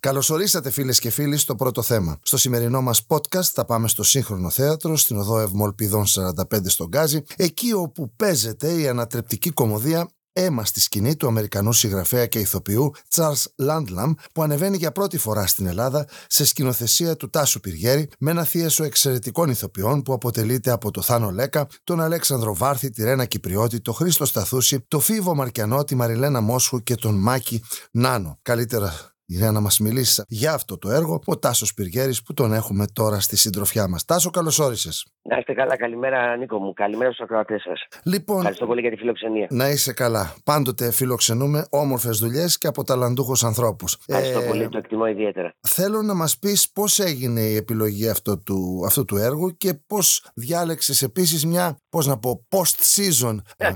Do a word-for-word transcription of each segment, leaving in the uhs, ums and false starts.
Καλώς ορίσατε φίλες και φίλοι στο πρώτο θέμα. Στο σημερινό μας podcast θα πάμε στο Σύγχρονο Θέατρο, στην οδό Ευμολπιδών σαράντα πέντε στον Γκάζι, εκεί όπου παίζεται η ανατρεπτική κομμωδία «Αίμα στη σκηνή» του Αμερικανού συγγραφέα και ηθοποιού Charles Landlam, που ανεβαίνει για πρώτη φορά στην Ελλάδα σε σκηνοθεσία του Τάσου Πυργέρη, με ένα θίασο εξαιρετικών ηθοποιών που αποτελείται από το Θάνο Λέκα, τον Αλέξανδρο Βάρθη, τη Ρένα Κυπριώτη, τον Χρήστο Σταθούση, τον Φίβο Μαρκιανό, τη Μαριλένα Μόσχου και τον Μάκη Νάνο. Καλύτερα για να μας μιλήσει για αυτό το έργο ο Τάσος Πυργέρης, που τον έχουμε τώρα στη συντροφιά μας. Τάσο, καλώς όρισες. Να είστε καλά, καλημέρα Νίκο μου, καλημέρα στους ακροατές σας. Λοιπόν, ευχαριστώ πολύ για τη φιλοξενία. Να είσαι καλά. Πάντοτε φιλοξενούμε όμορφες δουλειές και από ταλαντούχους ανθρώπους. Ευχαριστώ ε, πολύ, το εκτιμώ ιδιαίτερα. Θέλω να μας πεις πώς έγινε η επιλογή αυτού του, αυτού του έργου και πώς διάλεξες επίσης μια, πώς να πω, post-season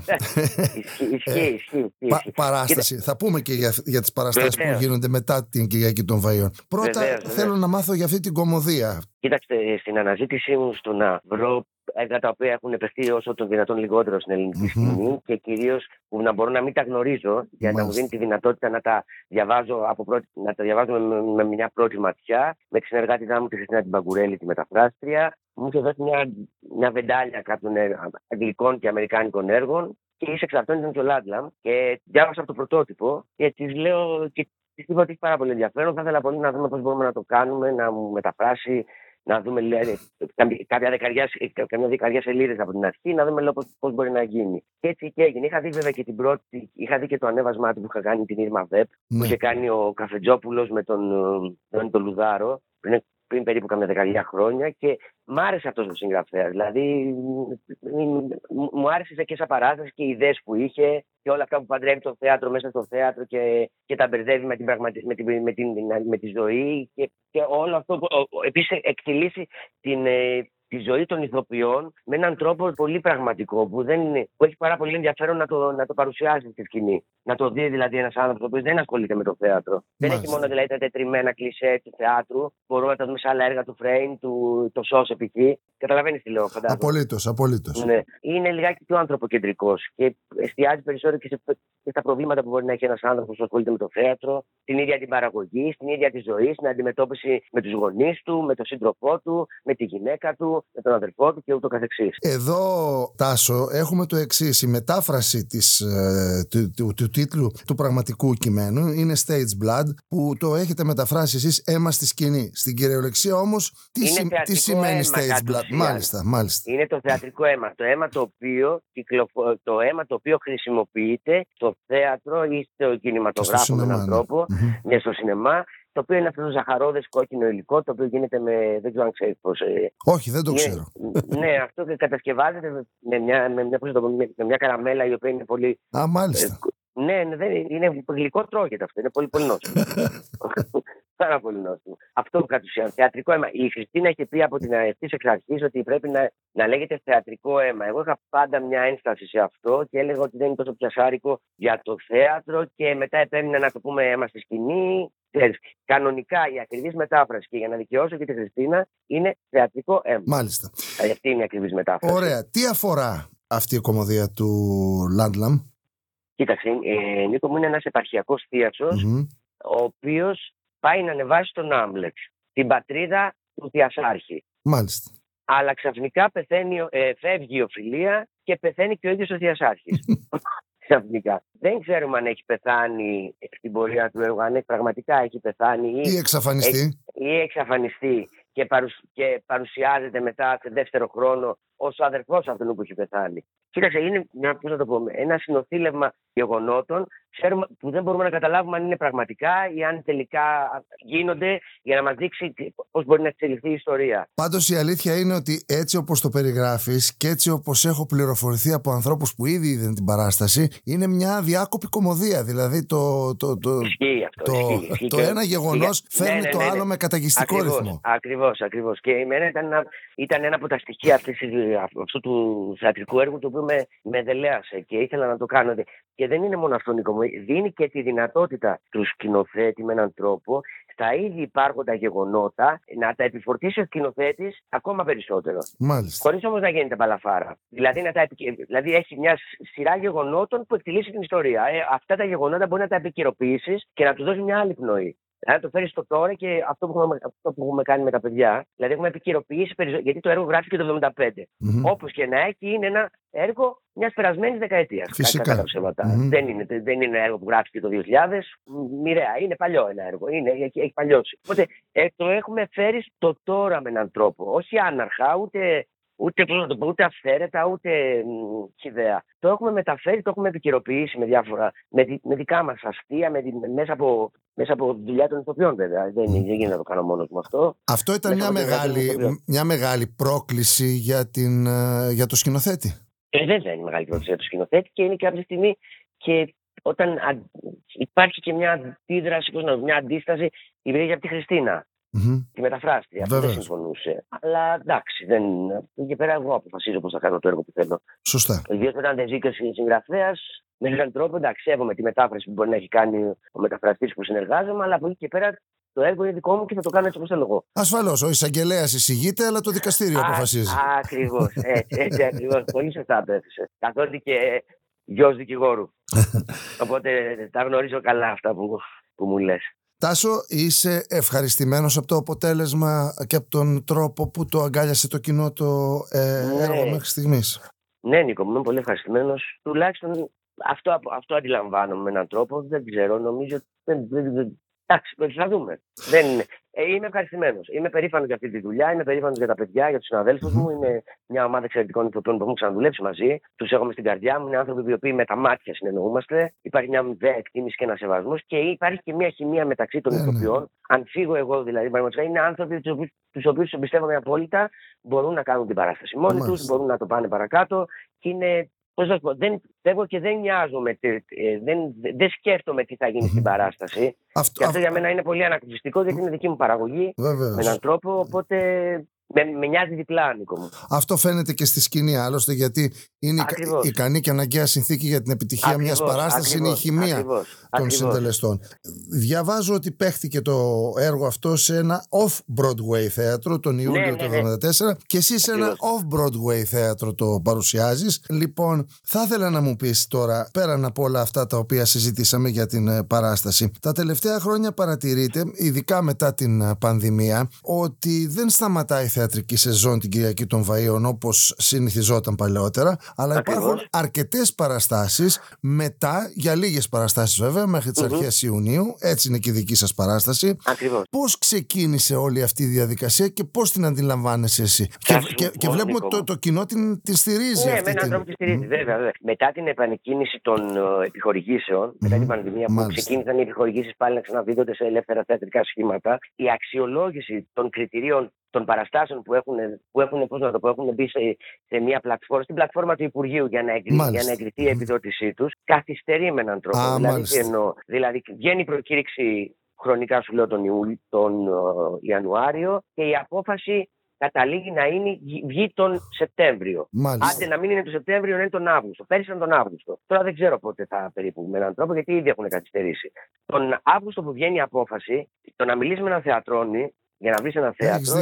ισχύει, ισχύει, παράσταση. Κοίτα. Θα πούμε και για, για τις παραστάσεις που γίνονται μετά την Κυριακή των Βαΐων. Πρώτα βεβαίως, θέλω βεβαίως. να μάθω για αυτή την κομμωδία. Κοίταξτε, στην αναζήτησή μου στο να βρω έργα τα οποία έχουν επεχθεί όσο το δυνατόν λιγότερο στην ελληνική mm-hmm. σκηνή και κυρίως που να μπορώ να μην τα γνωρίζω, για να μου δίνει τη δυνατότητα να τα διαβάζω, από πρώτη, να τα διαβάζω με, με μια πρώτη ματιά, με τη συνεργάτητά μου τη Χριστίνα την Παγκουρέλη, τη μεταφράστρια. Μου είχε δώσει μια, μια βεντάλια κάποιων αγγλικών και αμερικάνικων έργων και εις εξ αυτών ήταν και ο Landlam. Και διάβασα από το πρωτότυπο και τη λέω. Και τη είπα ότι έχει πάρα πολύ ενδιαφέρον. Θα ήθελα πολύ να δούμε πώς μπορούμε να το κάνουμε, να μου μεταφράσει, να δούμε λέει, κάποια δεκαριά, καμιά δεκαριά σελίδες από την αρχή, να δούμε πώς μπορεί να γίνει. Και έτσι και έγινε. Είχα δει βέβαια και την πρώτη, είχα δει και το ανέβασμά του που είχα κάνει την Ήρμα Βεπ, ναι. που είχε κάνει ο Καφετζόπουλος με τον, τον, τον Λουδάρο πριν, πριν περίπου καμιά δεκαριά χρόνια και μ' άρεσε αυτός ο συγγραφέας. Δηλαδή μου άρεσε και σαν παράσταση και οι ιδέες που είχε και όλα αυτά που παντρεύει το θέατρο μέσα στο θέατρο και, και τα μπερδεύει με, την πραγματι... με, την, με, την, με τη ζωή και, και όλο αυτό που επίσης εκτελήσει την, τη ζωή των ηθοποιών με έναν τρόπο πολύ πραγματικό που, δεν είναι, που έχει πάρα πολύ ενδιαφέρον να το, να το παρουσιάσει στη σκηνή. Να το δει δηλαδή ένας άνθρωπος ο οποίος δεν ασχολείται με το θέατρο. Μάλιστα. Δεν έχει μόνο δηλαδή τα τετριμμένα κλισέ του θεάτρου. Μπορούμε να τα δούμε σε άλλα έργα του Φρέιν, του το Σος επί εκεί. Καταλαβαίνεις τι λέω, φαντάζομαι. Απολύτως, απολύτως. Ναι. Είναι λιγάκι πιο ανθρωποκεντρικός και εστιάζει περισσότερο και, σε, και στα προβλήματα που μπορεί να έχει ένας άνθρωπος που ασχολείται με το θέατρο, την ίδια την παραγωγή, στην ίδια τη ζωή, στην αντιμετώπιση με τους γονείς του, με τον σύντροφό του, με τη γυναίκα του, με τον αδερφό του και ούτω καθεξής. Εδώ, Τάσο, έχουμε το εξής. Η μετάφραση της, ε, του, του, του τίτλου του πραγματικού κειμένου είναι Stage Blood, που το έχετε μεταφράσει εσείς «Αίμα στη σκηνή». Στην κυριολεξία όμως, τι, σι, τι σημαίνει Stage Blood? Μάλιστα, μάλιστα. Είναι το θεατρικό αίμα. Το αίμα το οποίο, κυκλοφο... το αίμα το οποίο χρησιμοποιείται στο θέατρο ή στο κινηματογράφο με έναν τρόπο, mm-hmm. στο σινεμά. Το οποίο είναι αυτό το ζαχαρόδες κόκκινο υλικό, το οποίο γίνεται με. Δεν ξέρω αν ξέρει πώς. Όχι, δεν το είναι, ξέρω. Ναι, αυτό κατασκευάζεται με μια, με, μια, με μια καραμέλα η οποία είναι πολύ. Α, μάλιστα. Ε, ναι, δεν, είναι γλυκό, τρώγεται αυτό. Είναι πολύ, πολύ νόστιμο. Πάρα πολύ νόστιμο. Αυτό κατ' ουσίαν. Θεατρικό αίμα. Η Χριστίνα είχε πει από την ευθύς εξ αρχής ότι πρέπει να, να λέγεται θεατρικό αίμα. Εγώ είχα πάντα μια ένσταση σε αυτό και έλεγα ότι δεν είναι τόσο πιασάρικο για το θέατρο και μετά επέμεινα να το πούμε αίμα στη σκηνή. Κανονικά η ακριβής μετάφραση και για να δικαιώσω και τη Χριστίνα είναι θεατρικό αίμα. Μάλιστα. Αυτή είναι η ακριβής μετάφραση. Ωραία. Τι αφορά αυτή η κομμωδία του Landlam? Κοίταξε, ε, Νίκο μου, είναι ένας επαρχιακός θίασος, mm-hmm. ο οποίος πάει να ανεβάσει τον Άμλετ, την πατρίδα του Θειασάρχη. Μάλιστα. Αλλά ξαφνικά πεθαίνει, ε, φεύγει η οφειλία και πεθαίνει και ο ίδιος ο Θειασάρχης. Ξαφνικά. Δεν ξέρουμε αν έχει πεθάνει στην πορεία του έργου, αν πραγματικά έχει πεθάνει ή, ή εξαφανιστεί. Έχει, ή εξαφανιστεί και, παρουσ, και παρουσιάζεται μετά σε δεύτερο χρόνο ως ο αδερφός αυτού που έχει πεθάνει. Κοίταξε, είναι μια, πώς να το πούμε, ένα συνοθήλευμα γεγονότων ξέρουμε, που δεν μπορούμε να καταλάβουμε αν είναι πραγματικά ή αν τελικά γίνονται για να μας δείξει πώς μπορεί να εξελιχθεί η ιστορία. Πάντως η αλήθεια είναι ότι έτσι όπως το περιγράφεις και έτσι όπως έχω πληροφορηθεί από ανθρώπους που ήδη είδαν την παράσταση, είναι μια διάκοπη κομμωδία. Δηλαδή το, το, το, ισχύει αυτό, το, ισχύει, ισχύει το και... ένα γεγονός ναι, φέρνει ναι, ναι, το ναι, ναι. άλλο με καταιγιστικό ακριβώς, ρυθμό. Ακριβώς, ακριβώς. Και εμένα ήταν ένα, ήταν ένα από τα στοιχεία αυτής, αυτού του θεατρικού έργου το οποίο με, με δελέασε και ήθελα να το κάνω. Και δεν είναι μόνο αυτό, Νίκο μου. Δίνει και τη δυνατότητα του σκηνοθέτη με έναν τρόπο στα ήδη υπάρχοντα γεγονότα να τα επιφορτήσει ο σκηνοθέτης ακόμα περισσότερο. Μάλιστα. Χωρίς όμως να γίνεται μπαλαφάρα. Δηλαδή, να τα επικαι... δηλαδή έχει μια σειρά γεγονότων που εκτελήσει την ιστορία. Ε, αυτά τα γεγονότα μπορεί να τα επικαιροποιήσεις και να του δώσει μια άλλη πνοή. Αν το φέρει στο τώρα και αυτό που, έχουμε, αυτό που έχουμε κάνει με τα παιδιά, δηλαδή έχουμε επικαιροποιήσει περισσότερο, γιατί το έργο γράφτηκε το εβδομήντα πέντε. Mm-hmm. Όπως και να έχει, είναι ένα έργο μιας περασμένης δεκαετίας. Φυσικά. Κατά ψέματα. Mm-hmm. Δεν, είναι, δεν είναι ένα έργο που γράφτηκε το δύο χιλιάδες. Μοιραία. Είναι παλιό ένα έργο. Είναι, έχει, έχει παλιώσει. Οπότε ε, το έχουμε φέρει στο τώρα με έναν τρόπο. Όχι άναρχα, ούτε. Ούτε, ούτε αυθαίρετα, ούτε χυδαία. Το έχουμε μεταφέρει, το έχουμε επικαιροποιήσει με διάφορα, με, δι, με δικά μας αστεία, με, μέσα, από, μέσα από δουλειά των ηθοποιών βέβαια. Δεν, δεν γίνεται να το κάνω μόνος μου αυτό. Αυτό ήταν μια μεγάλη, μια μεγάλη πρόκληση για, την, για το σκηνοθέτη. Ε, δεν είναι μεγάλη πρόκληση για το σκηνοθέτη και είναι κάποια στιγμή και όταν α, υπάρχει και μια αντίδραση, μια αντίσταση, υπήρχε από τη Χριστίνα. Mm-hmm. Τη μεταφράστρια, αυτό δεν συμφωνούσε. Αλλά εντάξει, δεν... και πέρα εγώ αποφασίζω πώς θα κάνω το έργο που θέλω. Σωστά. Ιδίως όταν δεν ζει και συγγραφέας, με έναν τρόπο εντάξει, σέβομαι τη μετάφραση που μπορεί να έχει κάνει ο μεταφραστής που συνεργάζομαι, αλλά από εκεί και πέρα το έργο είναι δικό μου και θα το κάνω έτσι όπως θέλω εγώ. Ασφαλώς, ο εισαγγελέας εισηγείται, αλλά το δικαστήριο αποφασίζει. Ακριβώς, έτσι, έτσι ακριβώς. Πολύ σωστά το έθεσε. Καθότι και γιος δικηγόρου. Οπότε τα γνωρίζω καλά αυτά που, που μου λες. Τάσο, είσαι ευχαριστημένος από το αποτέλεσμα και από τον τρόπο που το αγκάλιασε το κοινό το ε, ναι. έργο μέχρι στιγμής? Ναι, Νίκο, είμαι πολύ ευχαριστημένος. Τουλάχιστον αυτό, αυτό αντιλαμβάνομαι με έναν τρόπο. Δεν ξέρω, νομίζω δεν, δεν, δεν, εντάξει, θα δούμε. Δεν, ε, είμαι ευχαριστημένος. Είμαι περήφανος για αυτή τη δουλειά, είμαι περήφανος για τα παιδιά, για τους συναδέλφους mm-hmm. μου. Είναι μια ομάδα εξαιρετικών ηθοποιών που έχουμε ξαναδουλέψει μαζί. Τους έχουμε στην καρδιά μου. Είναι άνθρωποι οι οποίοι με τα μάτια συνεννοούμαστε. Υπάρχει μια αμοιβαία εκτίμηση και ένα σεβασμός και υπάρχει και μια χημεία μεταξύ των mm-hmm. ηθοποιών. Αν φύγω εγώ δηλαδή, είναι άνθρωποι τους οποίους εμπιστεύομαι απόλυτα, μπορούν να κάνουν την παράσταση μόνοι mm-hmm. τους, μπορούν να το πάνε παρακάτω και είναι. Πώς να πω, δεν φεύγω και δεν νοιάζομαι, δεν, δεν σκέφτομαι τι θα γίνει στην παράσταση. Αυτό, και αυτό για μένα είναι πολύ ανακουφιστικό, γιατί είναι δική μου παραγωγή. Βεβαίως. Με έναν τρόπο, οπότε με, με νοιάζει διπλά, Νίκο μου. Αυτό φαίνεται και στη σκηνή, άλλωστε, γιατί είναι ακριβώς. η ικανή και αναγκαία συνθήκη για την επιτυχία ακριβώς, μιας παράστασης, ακριβώς, είναι η χημεία ακριβώς, των ακριβώς. συντελεστών. Διαβάζω ότι παίχτηκε το έργο αυτό σε ένα off-Broadway θέατρο τον Ιούλιο ναι, ναι, ναι. του εβδομήντα τέσσερα και εσύ σε ένα off-Broadway θέατρο το παρουσιάζεις. Λοιπόν, θα ήθελα να μου πεις τώρα, πέραν από όλα αυτά τα οποία συζητήσαμε για την παράσταση, τα τελευταία χρόνια παρατηρείται, ειδικά μετά την πανδημία, ότι δεν σταματάει η θεατρική σεζόν την Κυριακή των Βαΐων όπως συνηθιζόταν παλαιότερα, αλλά ακριβώς. υπάρχουν αρκετές παραστάσεις μετά, για λίγες παραστάσεις βέβαια, μέχρι τις mm-hmm. αρχές Ιουνίου, έτσι είναι και η δική σας παράσταση. Ακριβώς. Πώς ξεκίνησε όλη αυτή η διαδικασία και πώς την αντιλαμβάνεσαι εσύ? Και, και, και βλέπουμε ότι το, το κοινό την, την στηρίζει. Ναι, αυτή με έναν την... τρόπο τη στηρίζει, mm-hmm. βέβαια, βέβαια. Μετά την επανεκκίνηση των uh, επιχορηγήσεων, mm-hmm. μετά την πανδημία που Μάλιστα. ξεκίνησαν οι επιχορηγήσεις πάλι να ξαναδίδονται σε ελεύθερα θεατρικά σχήματα, η αξιολόγηση των κριτηρίων των παραστάσεων που έχουν, που έχουν, πώς να το πω, έχουν μπει σε, σε μια πλατφόρμα, στην πλατφόρμα του Υπουργείου για να, εγκρι, για να εγκριθεί η επιδότησή τους, καθυστερεί με έναν τρόπο. Α, δηλαδή, εννοώ, δηλαδή, βγαίνει η προκήρυξη χρονικά, σου λέω, τον, Ιούλιο, τον uh, Ιανουάριο και η απόφαση καταλήγει να είναι, βγει τον Σεπτέμβριο. Μάλιστα. Άντε να μην είναι τον Σεπτέμβριο, να είναι τον Αύγουστο. Πέρυσι ήταν τον Αύγουστο. Τώρα δεν ξέρω πότε θα περίπου με έναν τρόπο, γιατί ήδη έχουν καθυστερήσει. Τον Αύγουστο που βγαίνει η απόφαση, το να μιλήσει με έναν θεατρόνι, για να βρει ένα θέατρο,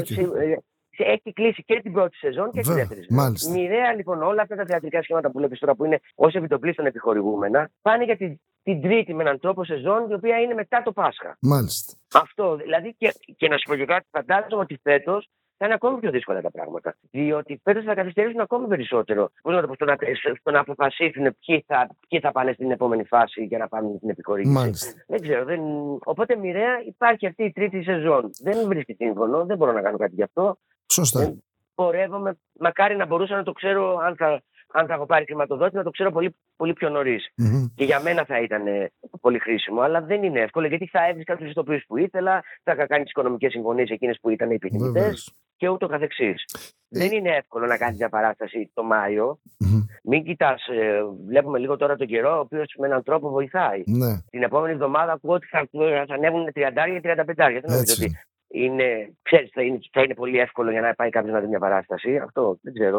έχει κλείσει και την πρώτη σεζόν και την δεύτερη σεζόν. Μοιραία λοιπόν όλα αυτά τα θεατρικά σχήματα που βλέπει τώρα, που είναι ως επιτοπλίστων επιχορηγούμενα, πάνε για την, την τρίτη με έναν τρόπο σεζόν, η οποία είναι μετά το Πάσχα. Μάλιστα. Αυτό δηλαδή, και, και να σου πω και κάτι, φαντάζομαι ότι φέτος θα είναι ακόμη πιο δύσκολα τα πράγματα. Διότι φέτος θα καθυστερήσουν ακόμη περισσότερο. Πώς να το πω, στο να, στο να αποφασίσουν ποιοι θα, ποιοι θα πάνε στην επόμενη φάση για να πάνε στην επιχορήγηση. Μάλιστα. Δεν ξέρω. Δεν... Οπότε μοιραία υπάρχει αυτή η τρίτη σεζόν. Δεν βρίσκει σύμφωνο, δεν μπορώ να κάνω κάτι γι' αυτό. Σωστά. Δεν πορεύομαι. Μακάρι να μπορούσα να το ξέρω, αν θα, αν θα έχω πάρει χρηματοδότηση, να το ξέρω πολύ, πολύ πιο νωρίς. Mm-hmm. Και για μένα θα ήταν πολύ χρήσιμο. Αλλά δεν είναι εύκολο, γιατί θα έβρισκα τους ηθοποιούς που ήθελα, θα είχα κάνει τις οικονομικές συμφωνίες εκείνες που ήταν οι επιθυμητές και ούτω καθεξής. Ε... Δεν είναι εύκολο να κάνεις μια παράσταση το Μάιο. Mm-hmm. Μην κοιτάς, ε, βλέπουμε λίγο τώρα τον καιρό, ο οποίος με έναν τρόπο βοηθάει. Ναι. Την επόμενη εβδομάδα ακούω ότι θα, θα ανέβουν τριάντα και τριάντα πέντε. Δεν νομίζω ότι είναι, ξέρεις, θα είναι, θα είναι πολύ εύκολο για να πάει κάποιος να δει μια παράσταση. Αυτό δεν ξέρω.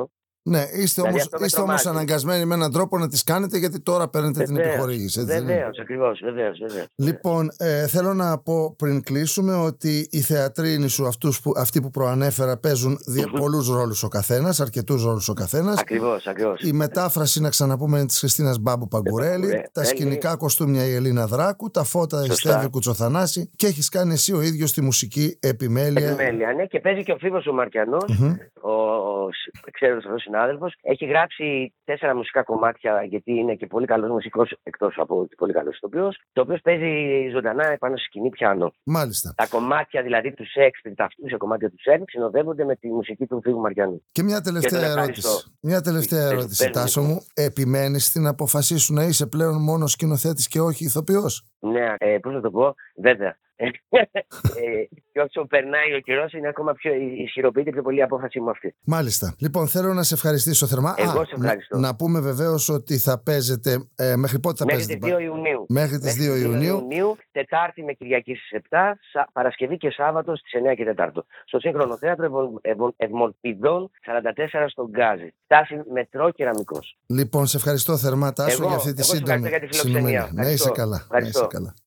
Ναι, είστε Δηλαδή, όμως, αυτό με είστε όμως τρομάζει. αναγκασμένοι με έναν τρόπο να τις κάνετε, γιατί τώρα παίρνετε την επιχορήγηση. Βεβαίως, ακριβώς, βεβαίως, βεβαίως. Λοιπόν, ε, θέλω να πω πριν κλείσουμε ότι οι θεατρίνοι σου, αυτούς που, αυτοί που προανέφερα, παίζουν δια, πολλούς ρόλους ο καθένας, αρκετούς ρόλους ο καθένας. Ακριβώς, ακριβώς. Η μετάφραση, να ξαναπούμε, είναι της Χριστίνας Μπάμπου Παγκουρέλη. Ε, τα ε, σκηνικά κοστούμια η Ελλίνα Δράκου. Τα φώτα η Στέβη Κουτσοθανάση. Και έχεις κάνει εσύ ο ίδιος τη μουσική επιμέλεια. Επιμέλεια, ναι, και παίζει και ο Φίβος ο Μαρκιανός, Mm-hmm. ο, ο ξέροντας αυτός συνάδελφος. Έχει γράψει τέσσερα μουσικά κομμάτια, γιατί είναι και πολύ καλός μουσικός, εκτός από ότι πολύ καλός ηθοποιός, το οποίο παίζει ζωντανά επάνω στη σκηνή πιάνο. Μάλιστα. Τα κομμάτια δηλαδή του Σέξπιρ, τα αυτούσια κομμάτια του Σέξπιρ, συνοδεύονται με τη μουσική του Φίβου Μαρκιανού. Και μια τελευταία και ερώτηση. Μια τελευταία ερώτηση, Τάσο μου. Επιμένεις στην απόφασή σου να είσαι πλέον μόνο σκηνοθέτης και όχι ηθοποιός? Ναι, ε, πώς να το πω, βέβαια. ε, και όσο περνάει ο καιρός, είναι ακόμα πιο ισχυροποιείται πιο πολύ η απόφαση μου αυτή. Μάλιστα. Λοιπόν, θέλω να σε ευχαριστήσω θερμά. Εγώ Α, σε ευχαριστώ. Να, να πούμε βεβαίως ότι θα παίζετε. Ε, μέχρι πότε θα μέχρι παίζετε? Τις δύο Ιουνίου. Μέχρι τις δύο Ιουνίου. Ιουνίου. Τετάρτη με Κυριακή στις επτά, Παρασκευή και Σάββατο στις εννιά και τέσσερα. Στο Σύγχρονο Θέατρο Ευμολπιδών σαράντα τέσσερα στον Γκάζι. Στάση μετρό Κεραμικός. Λοιπόν, σε ευχαριστώ θερμά, Τάσο, εγώ, για αυτή τη εγώ σύντομη συνομιλία. Να είσαι καλά. Να είσαι καλά.